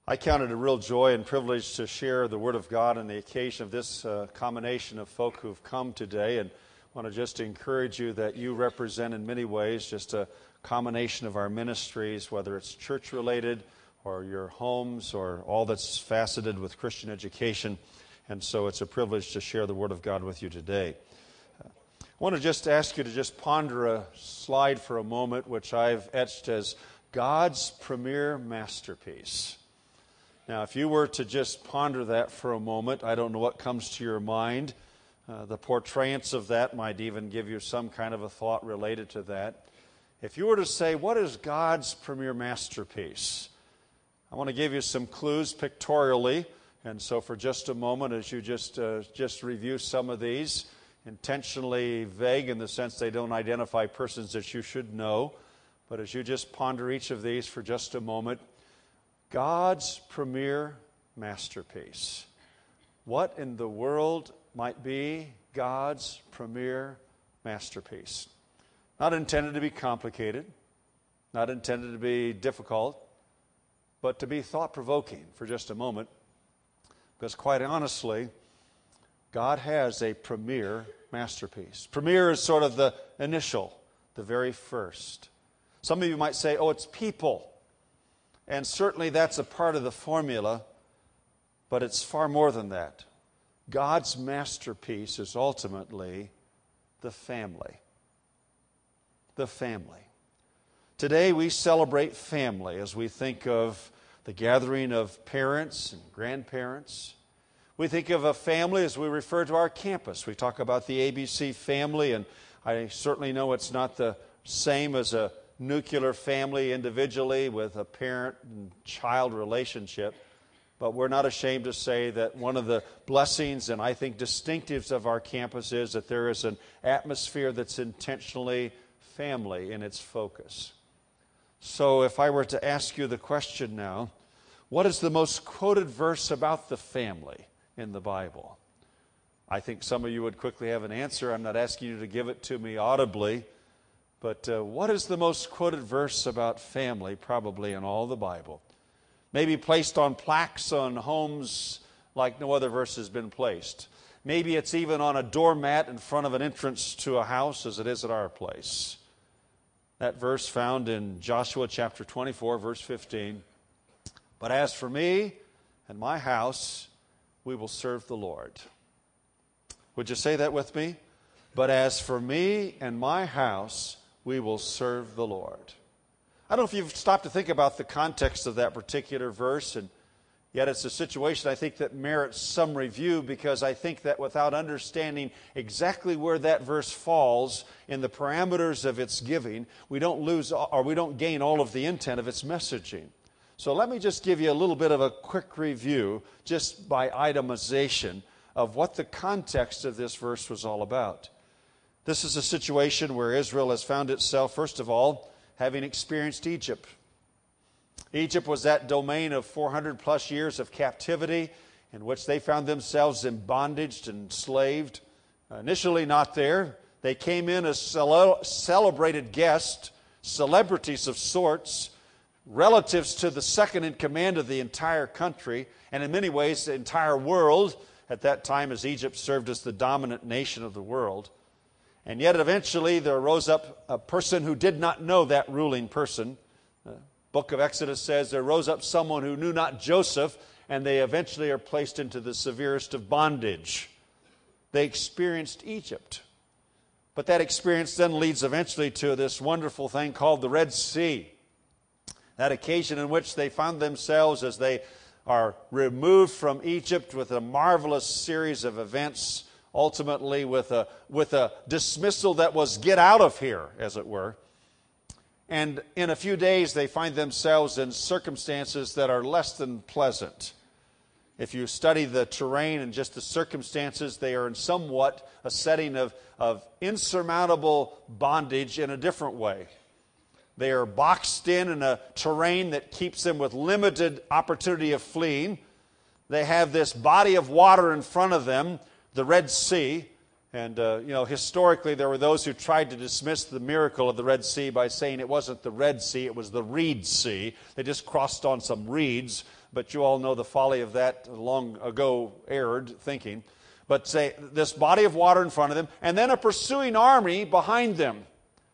I count it a real joy and privilege to share the Word of God on the occasion of this combination of folk who've come today, and want to just encourage you that you represent in many ways just a combination of our ministries, whether it's church-related or your homes or all that's faceted with Christian education, and so it's a privilege to share the Word of God with you today. I want to just ask you to just ponder a slide for a moment, which I've etched as God's premier masterpiece. Now, if you were to just ponder that for a moment, I don't know what comes to your mind. The portrayance of that might even give you some kind of a thought related to that. If you were to say, what is God's premier masterpiece? I want to give you some clues pictorially. And so for just a moment, as you just review some of these, intentionally vague in the sense they don't identify persons that you should know. But as you just ponder each of these for just a moment, God's premier masterpiece. What in the world might be God's premier masterpiece? Not intended to be complicated, not intended to be difficult, but to be thought-provoking for just a moment. Because quite honestly, God has a premier masterpiece. Premier is sort of the initial, the very first. Some of you might say, oh, it's people. And certainly that's a part of the formula, but it's far more than that. God's masterpiece is ultimately the family. The family. Today we celebrate family as we think of the gathering of parents and grandparents. We think of a family as we refer to our campus. We talk about the ABC family, and I certainly know it's not the same as a nuclear family individually with a parent and child relationship, but we're not ashamed to say that one of the blessings and I think distinctives of our campus is that there is an atmosphere that's intentionally family in its focus. So if I were to ask you the question now, what is the most quoted verse about the family in the Bible? I think some of you would quickly have an answer. I'm not asking you to give it to me audibly. But what is the most quoted verse about family, probably in all the Bible? Maybe placed on plaques on homes like no other verse has been placed. Maybe it's even on a doormat in front of an entrance to a house as it is at our place. That verse found in Joshua chapter 24, verse 15. But as for me and my house, we will serve the Lord. Would you say that with me? But as for me and my house, we will serve the Lord. I don't know if you've stopped to think about the context of that particular verse, and yet it's a situation I think that merits some review, because I think that without understanding exactly where that verse falls in the parameters of its giving, we don't gain all of the intent of its messaging. So let me just give you a little bit of a quick review, just by itemization, of what the context of this verse was all about. This is a situation where Israel has found itself, first of all, having experienced Egypt. Egypt was that domain of 400 plus years of captivity in which they found themselves in bondage and enslaved. Initially not there. They came in as celebrated guests, celebrities of sorts, relatives to the second in command of the entire country, and in many ways the entire world at that time, as Egypt served as the dominant nation of the world. And yet eventually there rose up a person who did not know that ruling person. The book of Exodus says there rose up someone who knew not Joseph, and they eventually are placed into the severest of bondage. They experienced Egypt. But that experience then leads eventually to this wonderful thing called the Red Sea. That occasion in which they found themselves as they are removed from Egypt with a marvelous series of events, ultimately with a dismissal that was get out of here, as it were. And in a few days they find themselves in circumstances that are less than pleasant. If you study the terrain and just the circumstances, they are in somewhat a setting of insurmountable bondage in a different way. They are boxed in a terrain that keeps them with limited opportunity of fleeing. They have this body of water in front of them, the Red Sea. And, historically there were those who tried to dismiss the miracle of the Red Sea by saying it wasn't the Red Sea, it was the Reed Sea. They just crossed on some reeds. but you all know the folly of that long ago erred thinking. But say this body of water in front of them, and then a pursuing army behind them.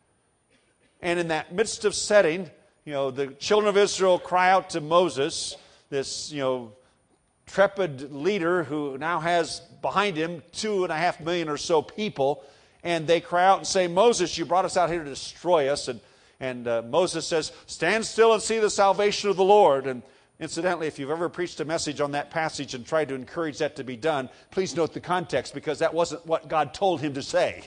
And in that midst of setting, the children of Israel cry out to Moses, this, trepid leader who now has behind him 2.5 million or so people, and they cry out and say, Moses, you brought us out here to destroy us. And Moses says, stand still and see the salvation of the Lord. And incidentally, if you've ever preached a message on that passage and tried to encourage that to be done, please note the context, because that wasn't what God told him to say.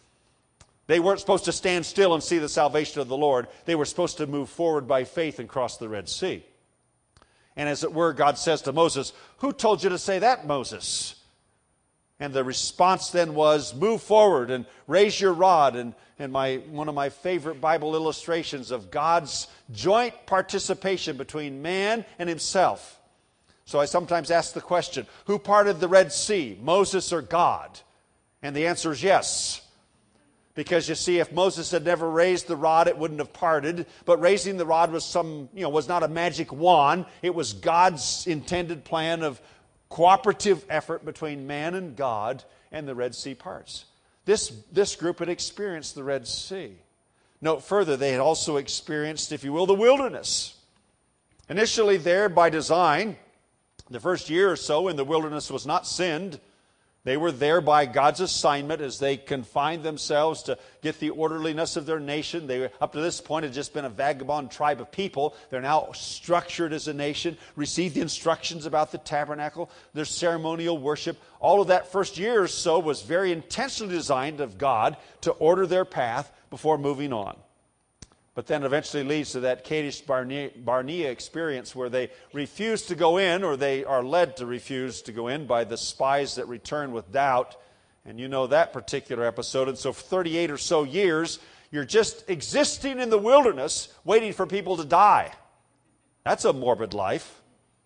They weren't supposed to stand still and see the salvation of the Lord. They were supposed to move forward by faith and cross the Red Sea. And as it were, God says to Moses, who told you to say that, Moses? And the response then was, move forward and raise your rod. And one of my favorite Bible illustrations of God's joint participation between man and himself. So I sometimes ask the question, who parted the Red Sea, Moses or God? And the answer is yes. Because you see, if Moses had never raised the rod, it wouldn't have parted. But raising the rod was was not a magic wand. It was God's intended plan of cooperative effort between man and God, and the Red Sea parts. This group had experienced the Red Sea. Note further, they had also experienced, if you will, the wilderness. Initially there by design, the first year or so in the wilderness was not sinned. They were there by God's assignment as they confined themselves to get the orderliness of their nation. They, up to this point, had just been a vagabond tribe of people. They're now structured as a nation, received the instructions about the tabernacle, their ceremonial worship. All of that first year or so was very intentionally designed of God to order their path before moving on. But then eventually leads to that Kadesh Barnea experience where they refuse to go in, or they are led to refuse to go in by the spies that return with doubt. And you know that particular episode. And so for 38 or so years, you're just existing in the wilderness, waiting for people to die. That's a morbid life.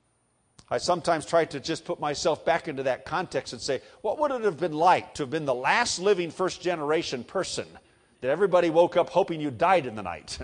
I sometimes try to just put myself back into that context and say, what would it have been like to have been the last living first generation person that everybody woke up hoping you died in the night,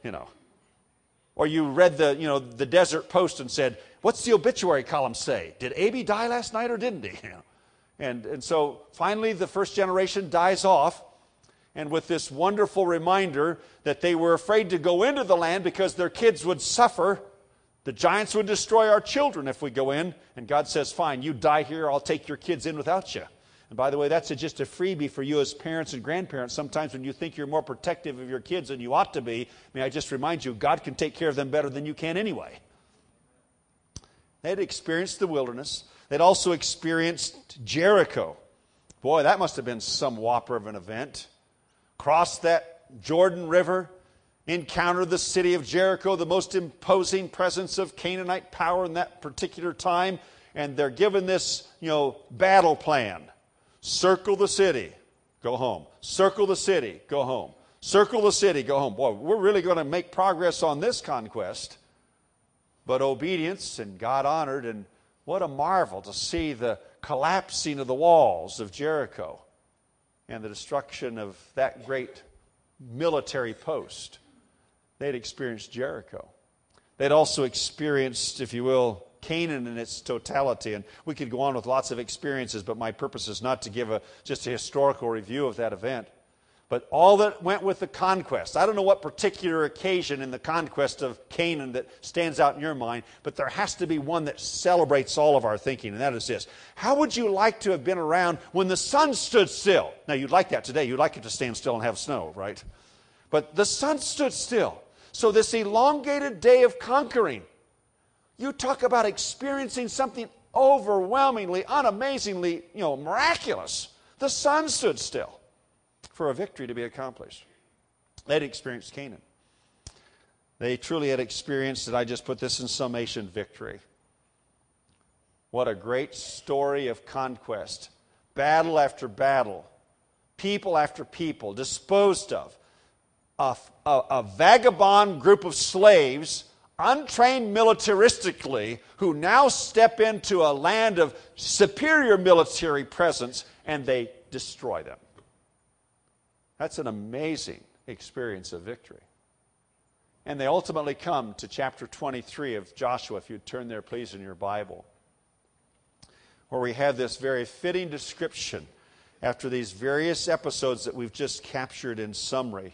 Or you read the Desert Post and said, what's the obituary column say? Did Abe die last night or didn't he? And so finally the first generation dies off, and with this wonderful reminder that they were afraid to go into the land because their kids would suffer. The giants would destroy our children if we go in. And God says, fine, you die here, I'll take your kids in without you. And by the way, that's just a freebie for you as parents and grandparents. Sometimes when you think you're more protective of your kids than you ought to be, may I just remind you, God can take care of them better than you can anyway. They had experienced the wilderness. They'd also experienced Jericho. Boy, that must have been some whopper of an event. Crossed that Jordan River, encountered the city of Jericho, the most imposing presence of Canaanite power in that particular time, and they're given this, battle plan. Circle the city, go home. Circle the city, go home. Circle the city, go home. Boy, we're really going to make progress on this conquest. But obedience, and God honored, and what a marvel to see the collapsing of the walls of Jericho and the destruction of that great military post. They'd experienced Jericho. They'd also experienced, if you will, Canaan in its totality. And we could go on with lots of experiences, but my purpose is not to give just a historical review of that event. But all that went with the conquest. I don't know what particular occasion in the conquest of Canaan that stands out in your mind, but there has to be one that celebrates all of our thinking, and that is this. How would you like to have been around when the sun stood still? Now, you'd like that today. You'd like it to stand still and have snow, right? But the sun stood still. So this elongated day of conquering, you talk about experiencing something overwhelmingly, unamazingly, miraculous. The sun stood still for a victory to be accomplished. They'd experienced Canaan. They truly had experienced, and I just put this in summation, victory. What a great story of conquest. Battle after battle. People after people disposed of. A vagabond group of slaves, untrained militaristically, who now step into a land of superior military presence, and they destroy them. That's an amazing experience of victory. And they ultimately come to chapter 23 of Joshua, if you'd turn there, please, in your Bible, where we have this very fitting description after these various episodes that we've just captured in summary.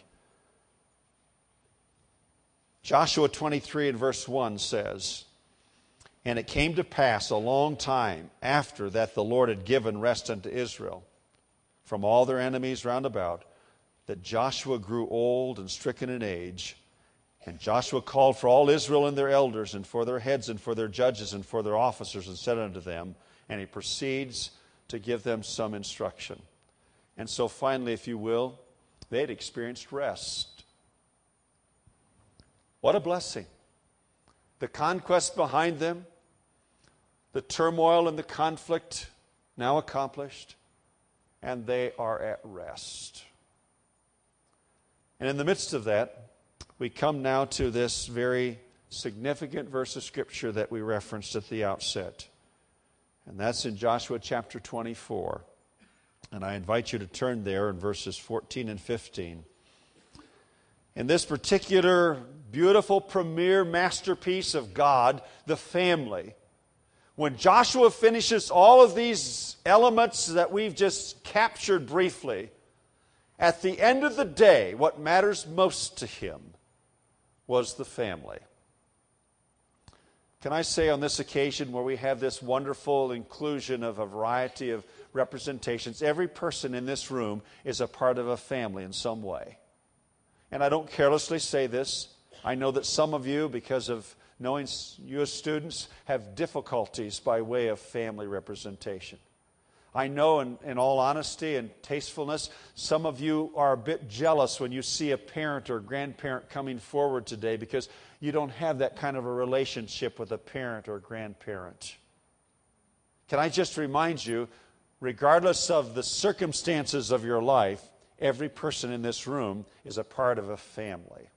Joshua 23 and verse 1 says, "And it came to pass a long time after that the Lord had given rest unto Israel from all their enemies round about, that Joshua grew old and stricken in age. And Joshua called for all Israel and their elders, and for their heads, and for their judges, and for their officers, and said unto them," and he proceeds to give them some instruction. And so finally, if you will, they had experienced rest. What a blessing. The conquest behind them, the turmoil and the conflict now accomplished, and they are at rest. And in the midst of that, we come now to this very significant verse of Scripture that we referenced at the outset. And that's in Joshua chapter 24. And I invite you to turn there in verses 14 and 15. In this particular beautiful premier masterpiece of God, the family, when Joshua finishes all of these elements that we've just captured briefly, at the end of the day, what matters most to him was the family. Can I say on this occasion where we have this wonderful inclusion of a variety of representations, every person in this room is a part of a family in some way. And I don't carelessly say this. I know that some of you, because of knowing you as students, have difficulties by way of family representation. I know, in all honesty and tastefulness, some of you are a bit jealous when you see a parent or grandparent coming forward today because you don't have that kind of a relationship with a parent or grandparent. Can I just remind you, regardless of the circumstances of your life, every person in this room is a part of a family.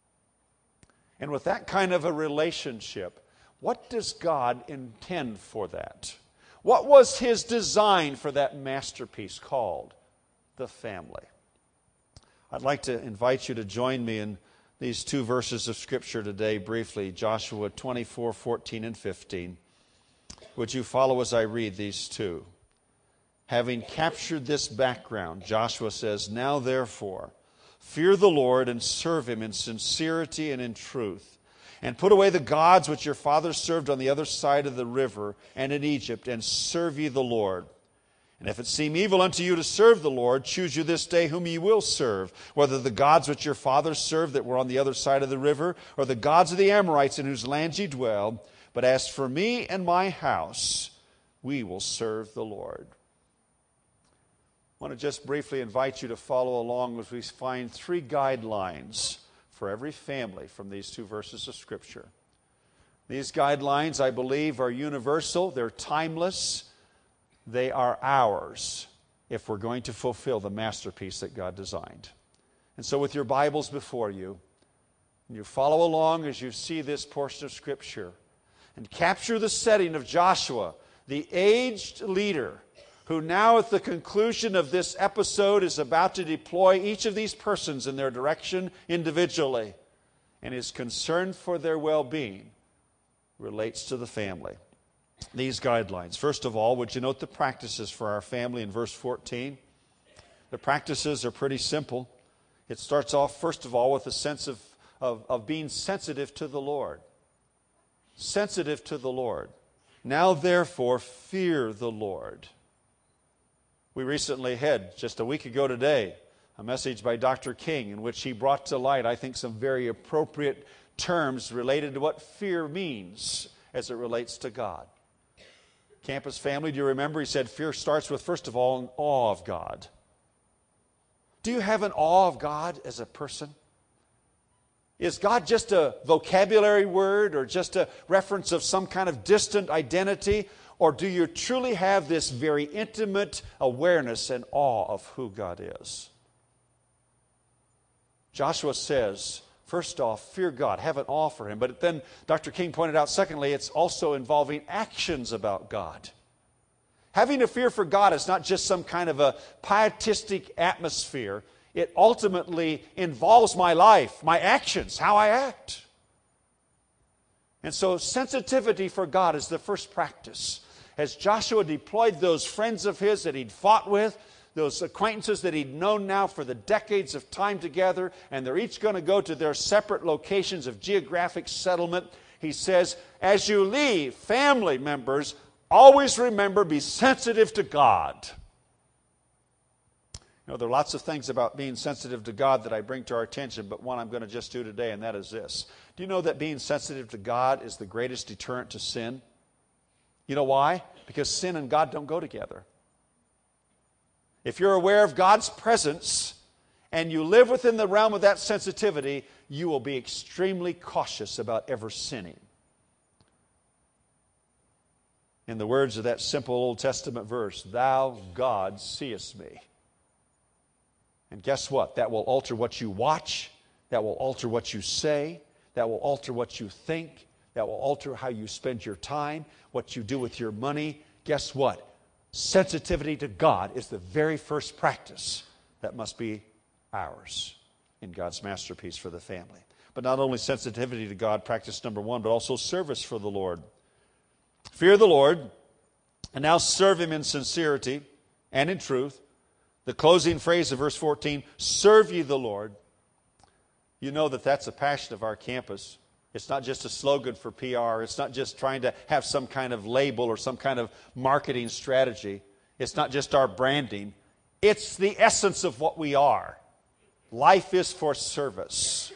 And with that kind of a relationship, what does God intend for that? What was His design for that masterpiece called the family? I'd like to invite you to join me in these two verses of Scripture today briefly, Joshua 24, 14 and 15. Would you follow as I read these two? Having captured this background, Joshua says, "Now therefore, fear the Lord and serve Him in sincerity and in truth. And put away the gods which your fathers served on the other side of the river and in Egypt, and serve ye the Lord. And if it seem evil unto you to serve the Lord, choose you this day whom ye will serve, whether the gods which your fathers served that were on the other side of the river, or the gods of the Amorites in whose land ye dwell. But as for me and my house, we will serve the Lord." I want to just briefly invite you to follow along as we find three guidelines for every family from these two verses of Scripture. These guidelines, I believe, are universal. They're timeless. They are ours if we're going to fulfill the masterpiece that God designed. And so with your Bibles before you, you follow along as you see this portion of Scripture and capture the setting of Joshua, the aged leader, who now at the conclusion of this episode is about to deploy each of these persons in their direction individually, and is concerned for their well-being, relates to the family. These guidelines. First of all, would you note the practices for our family in verse 14? The practices are pretty simple. It starts off, first of all, with a sense of being sensitive to the Lord. Sensitive to the Lord. Now, therefore, fear the Lord. We recently had, just a week ago today, a message by Dr. King in which he brought to light, I think, some very appropriate terms related to what fear means as it relates to God. Campus family, do you remember? He said fear starts with, first of all, an awe of God. Do you have an awe of God as a person? Is God just a vocabulary word or just a reference of some kind of distant identity? Or do you truly have this very intimate awareness and awe of who God is? Joshua says, first off, fear God, have an awe for Him. But then Dr. King pointed out, secondly, it's also involving actions about God. Having a fear for God is not just some kind of a pietistic atmosphere. it ultimately involves my life, my actions, how I act. And so sensitivity for God is the first practice. As Joshua deployed those friends of his that he'd fought with, those acquaintances that he'd known now for the decades of time together, and they're each going to go to their separate locations of geographic settlement, he says, as you leave, family members, always remember, be sensitive to God. You know, there are lots of things about being sensitive to God that I bring to our attention, but one I'm going to just do today, and that is this. Do you know that being sensitive to God is the greatest deterrent to sin? You know why? Because sin and God don't go together. If you're aware of God's presence and you live within the realm of that sensitivity, you will be extremely cautious about ever sinning. In the words of that simple Old Testament verse, "Thou, God, seest me." And guess what? That will alter what you watch. That will alter what you say. That will alter what you think. That will alter how you spend your time, what you do with your money. Guess what? Sensitivity to God is the very first practice that must be ours in God's masterpiece for the family. But not only sensitivity to God, practice number one, but also service for the Lord. Fear the Lord, and now serve Him in sincerity and in truth. The closing phrase of verse 14, serve ye the Lord. You know that that's a passion of our campus. It's not just a slogan for PR. It's not just trying to have some kind of label or some kind of marketing strategy. It's not just our branding. It's the essence of what we are. Life is for service.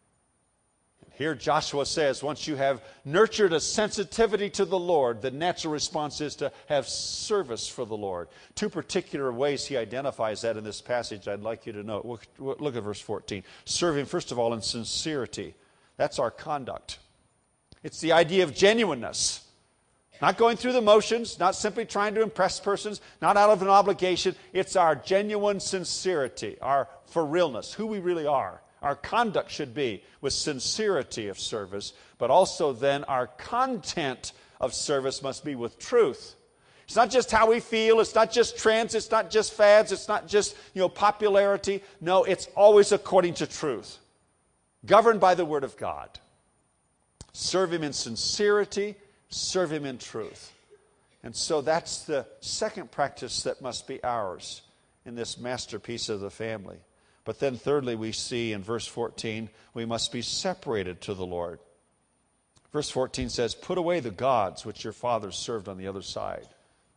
Here Joshua says, once you have nurtured a sensitivity to the Lord, the natural response is to have service for the Lord. Two particular ways he identifies that in this passage I'd like you to know. Look at verse 14. Serve Him, first of all, in sincerity. That's our conduct. It's the idea of genuineness. Not going through the motions, not simply trying to impress persons, not out of an obligation. It's our genuine sincerity, our for realness, who we really are. Our conduct should be with sincerity of service, but also then our content of service must be with truth. It's not just how we feel, it's not just trends, it's not just fads, it's not just, popularity. No, it's always according to truth, governed by the Word of God. Serve Him in sincerity, serve Him in truth. And so that's the second practice that must be ours in this masterpiece of the family. But then thirdly, we see in verse 14, we must be separated to the Lord. Verse 14 says, put away the gods which your fathers served on the other side.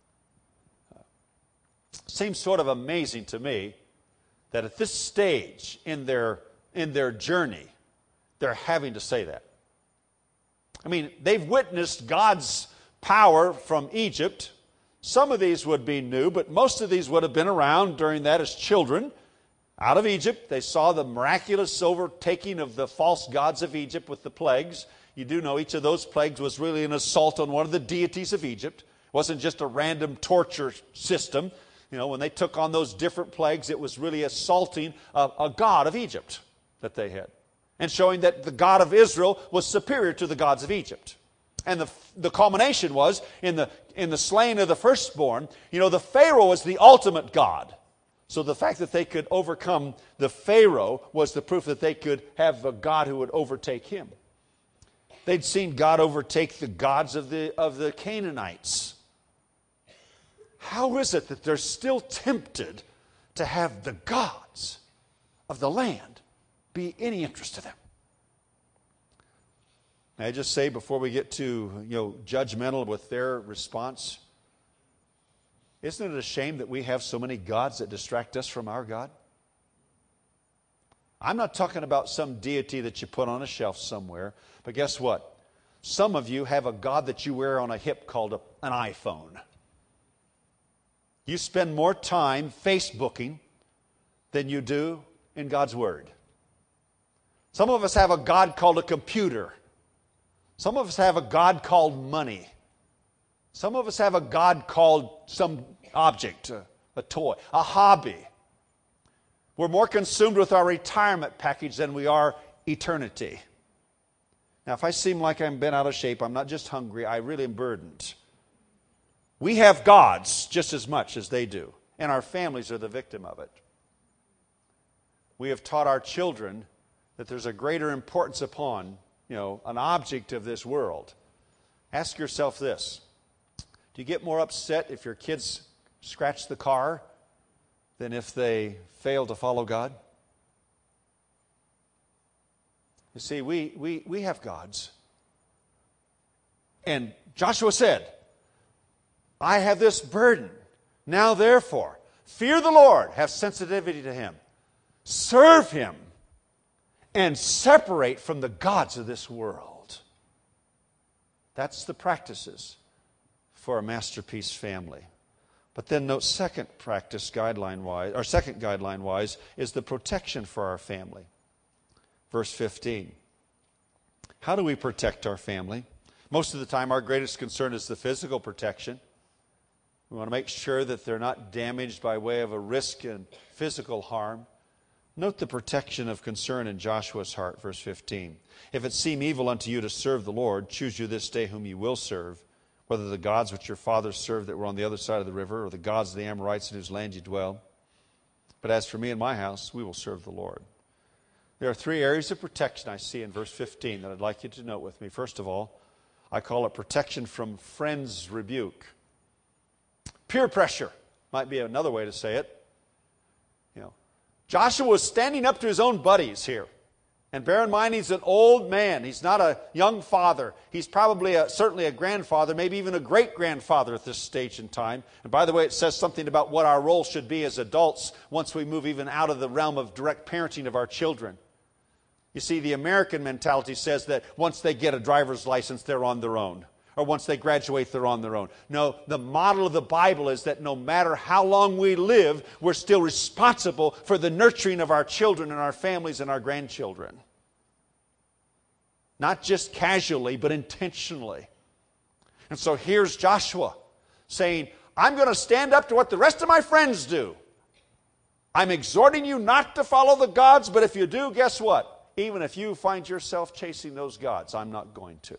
Seems sort of amazing to me that at this stage in their journey, they're having to say that. I mean, they've witnessed God's power from Egypt. Some of these would be new, but most of these would have been around during that as children. Out of Egypt, they saw the miraculous overtaking of the false gods of Egypt with the plagues. You do know each of those plagues was really an assault on one of the deities of Egypt. It wasn't just a random torture system. When they took on those different plagues, it was really assaulting a god of Egypt that they had, and showing that the God of Israel was superior to the gods of Egypt. And the culmination was in the slaying of the firstborn. The Pharaoh was the ultimate god. So the fact that they could overcome the Pharaoh was the proof that they could have a God who would overtake him. They'd seen God overtake the gods of the Canaanites. How is it that they're still tempted to have the gods of the land be any interest to them? May I just say before we get to judgmental with their response, isn't it a shame that we have so many gods that distract us from our God? I'm not talking about some deity that you put on a shelf somewhere, but guess what? Some of you have a God that you wear on a hip called an iPhone. You spend more time Facebooking than you do in God's Word. Some of us have a God called a computer. Some of us have a God called money. Some of us have a God called some object, a toy, a hobby. We're more consumed with our retirement package than we are eternity. Now, if I seem like I've been out of shape, I'm not just hungry, I really am burdened. We have gods just as much as they do, and our families are the victim of it. we have taught our children that there's a greater importance upon, an object of this world. Ask yourself this. Do you get more upset if your kids scratch the car than if they fail to follow God? You see, we have gods. And Joshua said, I have this burden. Now therefore, fear the Lord, have sensitivity to Him, serve Him, and separate from the gods of this world. That's the practices for a masterpiece family. But then note second guideline-wise is the protection for our family. Verse 15. How do we protect our family? Most of the time our greatest concern is the physical protection. We want to make sure that they're not damaged by way of a risk and physical harm. Note the protection of concern in Joshua's heart, verse 15. If it seem evil unto you to serve the Lord, choose you this day whom you will serve, whether the gods which your fathers served that were on the other side of the river, or the gods of the Amorites in whose land you dwell. But as for me and my house, we will serve the Lord. There are three areas of protection I see in verse 15 that I'd like you to note with me. First of all, I call it protection from friends' rebuke. Peer pressure might be another way to say it. Joshua was standing up to his own buddies here. And bear in mind, he's an old man. He's not a young father. He's probably certainly a grandfather, maybe even a great-grandfather at this stage in time. And by the way, it says something about what our role should be as adults once we move even out of the realm of direct parenting of our children. You see, the American mentality says that once they get a driver's license, they're on their own. Or once they graduate, they're on their own. No, the model of the Bible is that no matter how long we live, we're still responsible for the nurturing of our children and our families and our grandchildren. Not just casually, but intentionally. And so here's Joshua saying, I'm going to stand up to what the rest of my friends do. I'm exhorting you not to follow the gods, but if you do, guess what? Even if you find yourself chasing those gods, I'm not going to.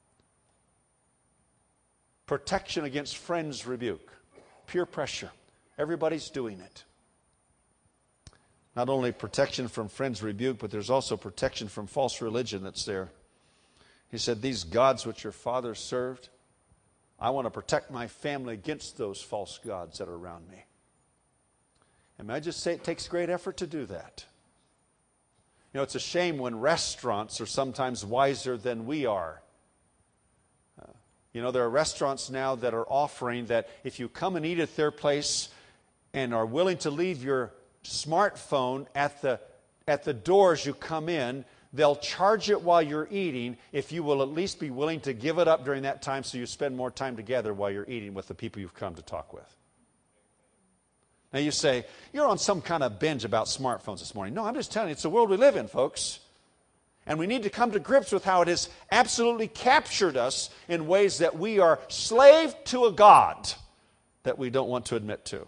Protection against friends' rebuke. Peer pressure. Everybody's doing it. Not only protection from friends' rebuke, but there's also protection from false religion that's there. He said, these gods which your fathers served, I want to protect my family against those false gods that are around me. And may I just say, it takes great effort to do that. It's a shame when restaurants are sometimes wiser than we are. There are restaurants now that are offering that if you come and eat at their place and are willing to leave your smartphone at the door as you come in, they'll charge it while you're eating if you will at least be willing to give it up during that time so you spend more time together while you're eating with the people you've come to talk with. Now you say, you're on some kind of binge about smartphones this morning. No, I'm just telling you, it's the world we live in, folks. And we need to come to grips with how it has absolutely captured us in ways that we are slave to a God that we don't want to admit to.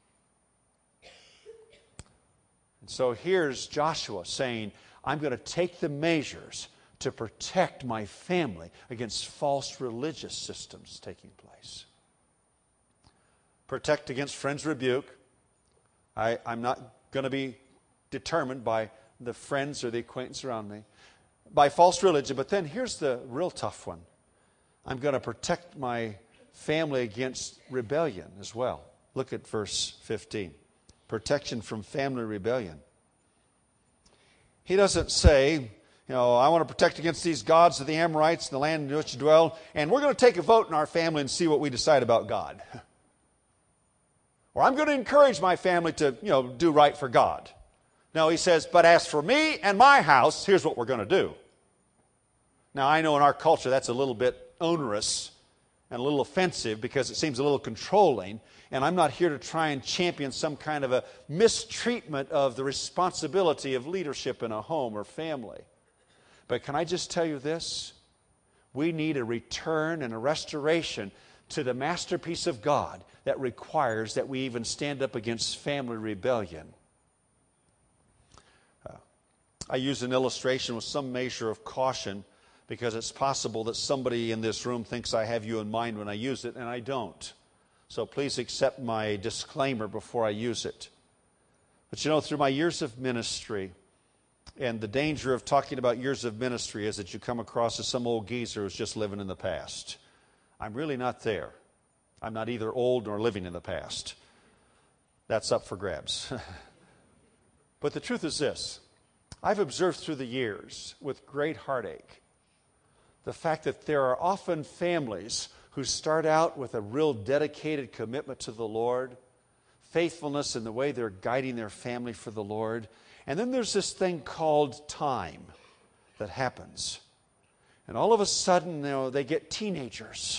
And so here's Joshua saying, I'm going to take the measures to protect my family against false religious systems taking place. Protect against friends' rebuke. I'm not going to be determined by the friends or the acquaintance around me, by false religion. But then here's the real tough one. I'm going to protect my family against rebellion as well. Look at verse 15. Protection from family rebellion. He doesn't say, I want to protect against these gods of the Amorites and the land in which you dwell, and we're going to take a vote in our family and see what we decide about God. Or I'm going to encourage my family to, do right for God. No, he says, but as for me and my house, here's what we're going to do. Now, I know in our culture that's a little bit onerous and a little offensive because it seems a little controlling, and I'm not here to try and champion some kind of a mistreatment of the responsibility of leadership in a home or family. But can I just tell you this? We need a return and a restoration to the masterpiece of God that requires that we even stand up against family rebellion. I use an illustration with some measure of caution because it's possible that somebody in this room thinks I have you in mind when I use it, and I don't. So please accept my disclaimer before I use it. But you know, through my years of ministry, and the danger of talking about years of ministry is that you come across as some old geezer who's just living in the past. I'm really not there. I'm not either old nor living in the past. That's up for grabs. But the truth is this. I've observed through the years with great heartache the fact that there are often families who start out with a real dedicated commitment to the Lord, faithfulness in the way they're guiding their family for the Lord. And then there's this thing called time that happens. And all of a sudden, they get teenagers.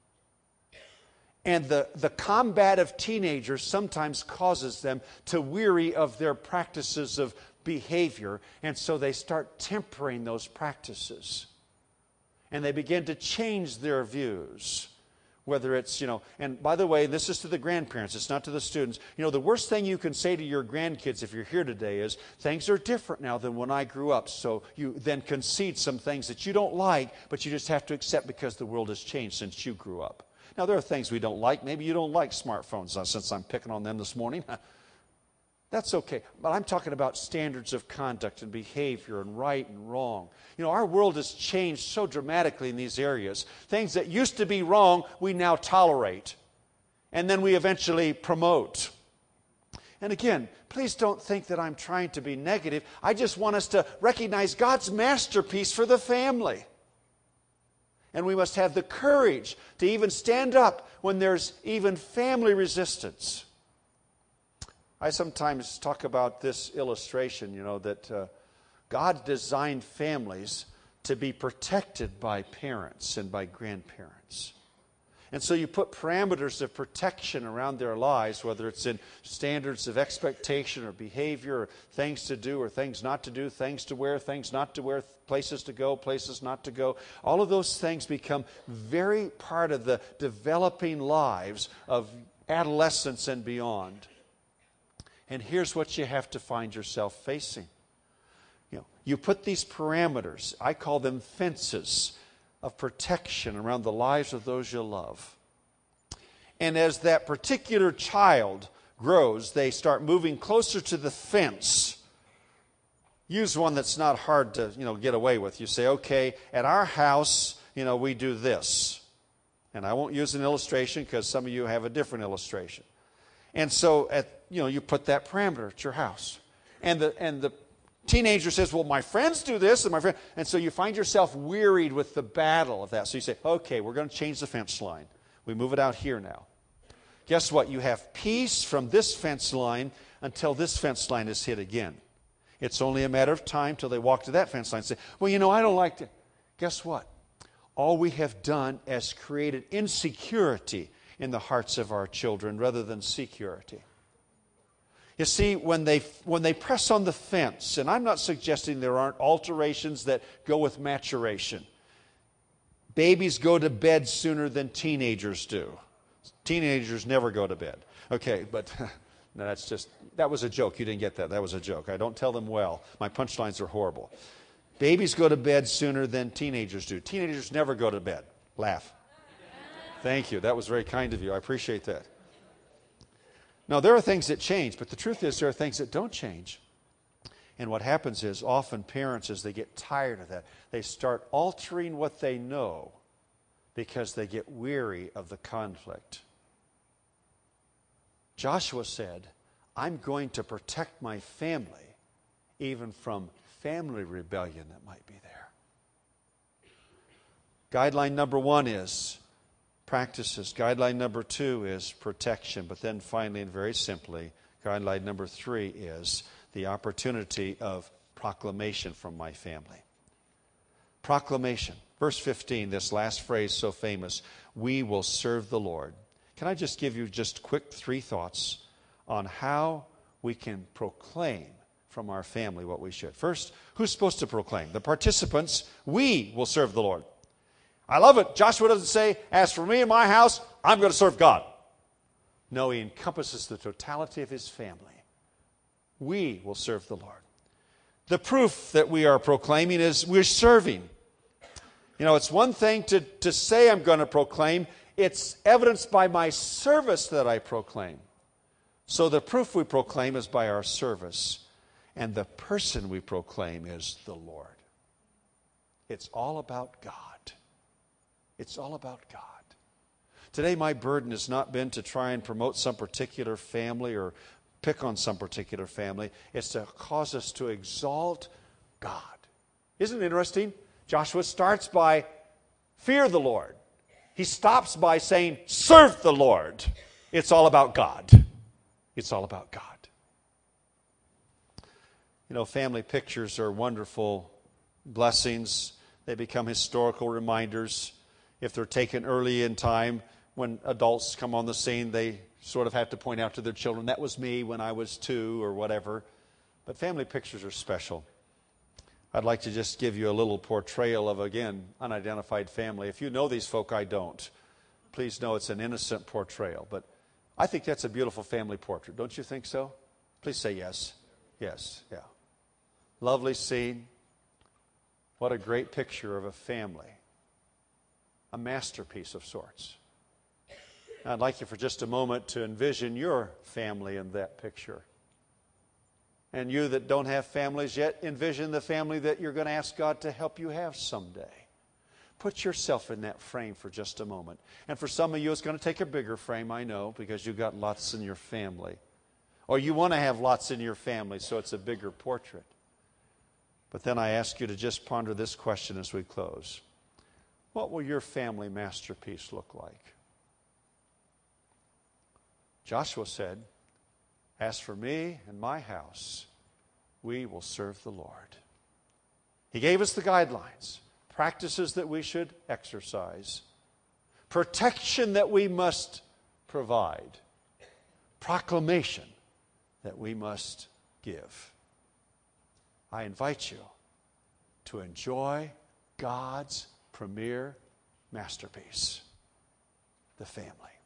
And the combat of teenagers sometimes causes them to weary of their practices of behavior. And so they start tempering those practices. And they begin to change their views. Whether it's, and by the way, this is to the grandparents, it's not to the students. The worst thing you can say to your grandkids if you're here today is, things are different now than when I grew up. So you then concede some things that you don't like, but you just have to accept because the world has changed since you grew up. Now, there are things we don't like. Maybe you don't like smartphones, since I'm picking on them this morning. That's okay. But I'm talking about standards of conduct and behavior and right and wrong. Our world has changed so dramatically in these areas. Things that used to be wrong, we now tolerate. And then we eventually promote. And again, please don't think that I'm trying to be negative. I just want us to recognize God's masterpiece for the family. And we must have the courage to even stand up when there's even family resistance. I sometimes talk about this illustration, that God designed families to be protected by parents and by grandparents. And so you put parameters of protection around their lives, whether it's in standards of expectation or behavior, or things to do or things not to do, things to wear, things not to wear, places to go, places not to go. All of those things become very part of the developing lives of adolescence and beyond. And here's what you have to find yourself facing. You put these parameters, I call them fences, of protection around the lives of those you love. And as that particular child grows, they start moving closer to the fence. Use one that's not hard to, get away with. You say, okay, at our house, we do this. And I won't use an illustration because some of you have a different illustration. And so, you put that parameter at your house. And the teenager says, well, my friends do this, and so you find yourself wearied with the battle of that. So you say, okay, we're going to change the fence line. We move it out here now. Guess what? You have peace from this fence line until this fence line is hit again. It's only a matter of time till they walk to that fence line and say, well, I don't like it. Guess what? All we have done is created insecurity in the hearts of our children rather than security. You see, when they press on the fence, and I'm not suggesting there aren't alterations that go with maturation. Babies go to bed sooner than teenagers do. Teenagers never go to bed. Okay, but no, that was a joke. You didn't get that. That was a joke. I don't tell them well. My punchlines are horrible. Babies go to bed sooner than teenagers do. Teenagers never go to bed. Laugh. Thank you. That was very kind of you. I appreciate that. Now, there are things that change, but the truth is there are things that don't change. And what happens is often parents, as they get tired of that, they start altering what they know because they get weary of the conflict. Joshua said, I'm going to protect my family even from family rebellion that might be there. Guideline number 1 is practices. Guideline number 2 is protection. But then finally and very simply, guideline number 3 is the opportunity of proclamation from my family. Proclamation. Verse 15, this last phrase so famous, we will serve the Lord. Can I just give you just quick 3 thoughts on how we can proclaim from our family what we should? First, who's supposed to proclaim? The participants. We will serve the Lord. I love it. Joshua doesn't say, as for me and my house, I'm going to serve God. No, he encompasses the totality of his family. We will serve the Lord. The proof that we are proclaiming is we're serving. It's one thing to say I'm going to proclaim. It's evidenced by my service that I proclaim. So the proof we proclaim is by our service, and the person we proclaim is the Lord. It's all about God. It's all about God. Today my burden has not been to try and promote some particular family or pick on some particular family. It's to cause us to exalt God. Isn't it interesting? Joshua starts by fear the Lord. He stops by saying, serve the Lord. It's all about God. It's all about God. You know, family pictures are wonderful blessings. They become historical reminders. If they're taken early in time, when adults come on the scene, they sort of have to point out to their children, that was me when I was 2 or whatever. But family pictures are special. I'd like to just give you a little portrayal of, again, unidentified family. If you know these folk, I don't. Please know it's an innocent portrayal. But I think that's a beautiful family portrait. Don't you think so? Please say yes. Yes, yeah. Lovely scene. What a great picture of a family. A masterpiece of sorts. I'd like you for just a moment to envision your family in that picture. And you that don't have families yet, envision the family that you're going to ask God to help you have someday. Put yourself in that frame for just a moment. And for some of you, it's going to take a bigger frame, I know, because you've got lots in your family. Or you want to have lots in your family, so it's a bigger portrait. But then I ask you to just ponder this question as we close. What will your family masterpiece look like? Joshua said, as for me and my house, we will serve the Lord. He gave us the guidelines, practices that we should exercise, protection that we must provide, proclamation that we must give. I invite you to enjoy God's premier masterpiece, the family.